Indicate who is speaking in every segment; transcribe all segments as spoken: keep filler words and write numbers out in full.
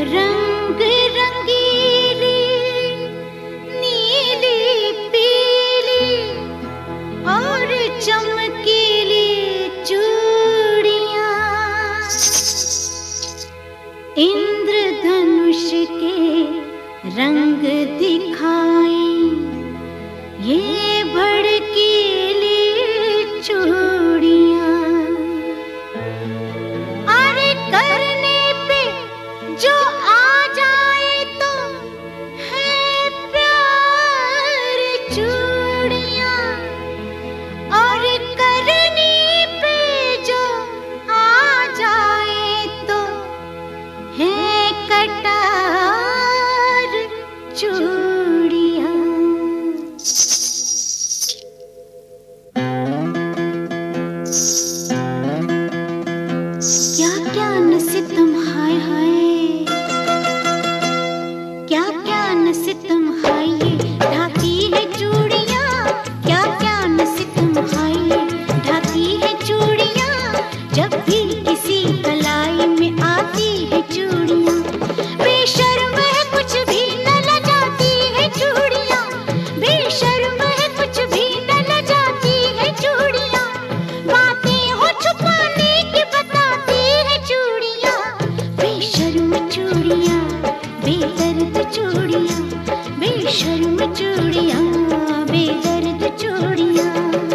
Speaker 1: रंग रंगीली नीली पीली और चमकीली चूड़ियां, इंद्रधनुष के रंग दिखाई ये भड़कीली चूड़ियां। अरे करने पे जो आ जाए तो है प्यार चूड़ियां, और करने पे जो आ जाए तो है कटार चूड़ियां। क्या क्या न सितम हाय हाय, क्या क्या न सितम हाय ये ढाकी है चूड़ियां, क्या क्या न सितम हाय ये ढाकी है चूड़ियां। जब भी किसी कलाई में आती है चूड़ियां, बेशर्म है कुछ भी न लजाती है चूड़ियां, बेशर्म है कुछ भी न लजाती है चूड़ियां। बातें हो छुपाने की बताती है चूड़ियां, बेशर्म चूड़ियां बेदर्द चूड़ियां, बेशर्म चूड़ियां बेदर्द चूड़ियां।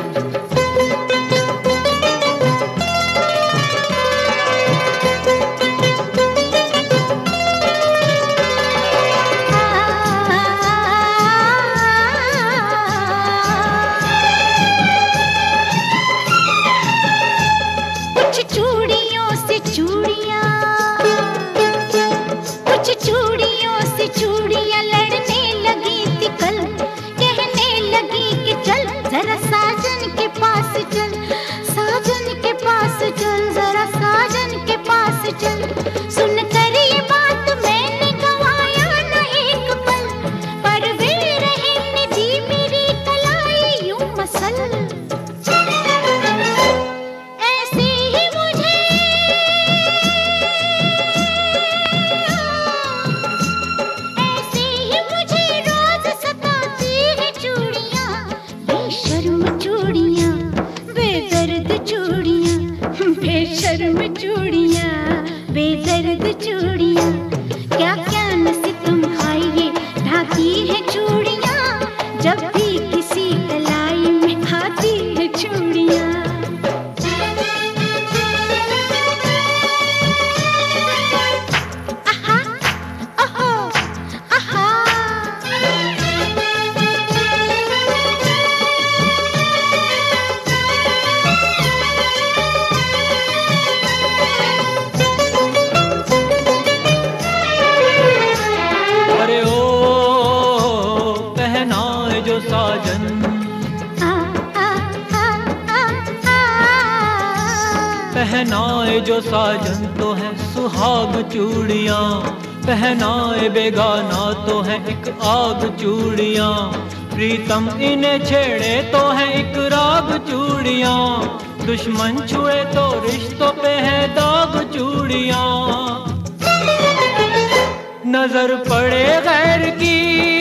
Speaker 1: कुछ चूड़ियों से चूड़ियां, कुछ चूड़ियों से चूड़ियां लड़ने लगी थी कल, कहने लगी कि चल जरा साजन के पास चल, साजन के पास चल, जरा साजन के पास चल। सुन कर ये बात मैंने गवाया न एक पल, पर वे रहने दी मेरी कलाई यूं मसल। ऐसे ही मुझे ऐसे ही मुझे रोज सताती है चूड़ियां, बेशर्म चूड़ियां बेदर्द चूड़ियां, बेशर्म चूड़ियां बेदर्द चूड़ियां। क्या क्या न सितम हाय ये ढाकी है चूड़ियां, जब भी किसी कलाई में आती है चूड़ियां। आहा ओहो आहा,
Speaker 2: अरे ओ पहनाए जो साजन,
Speaker 1: आ आ आ आ आ।
Speaker 2: पहनाए जो साजन तो है सुहाग चूड़ियां, पहनाए बेगाना तो है एक आग चूड़ियां। प्रीतम इन्हें छेड़े तो है एक राग चूड़ियां, दुश्मन छुए तो रिश्तों पे है दाग चूड़ियां। नजर पड़े गैर की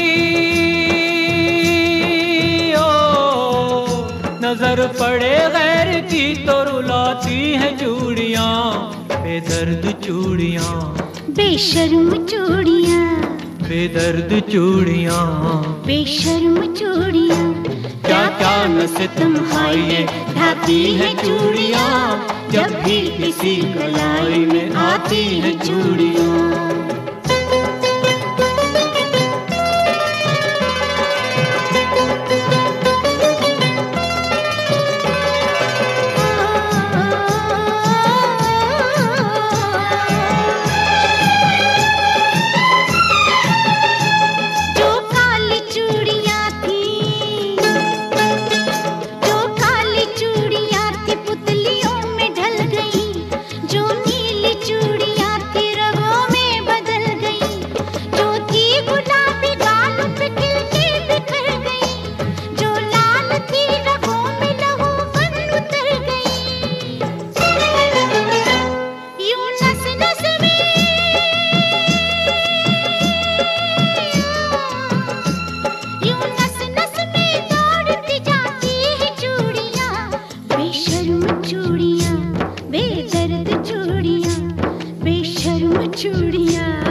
Speaker 2: ओ, नजर पड़े गैर की तो रुलाती है चूड़ियां, बेदर्द चूड़ियां
Speaker 1: बेशर्म चूड़ियां
Speaker 2: बेदर्द चूड़ियां।
Speaker 1: बेशर्म चूड़ियां।
Speaker 2: क्या क्या न सितम हाय ये ढाकी है चूड़ियां, जब भी किसी कलाई में आती है चूड़ियां।
Speaker 1: जो काली चूड़ियां थी, जो काली चूड़ियां थी पुतलियों में ढल गई, जो नीली चूड़ियां थी रगों में चूड़ियाँ।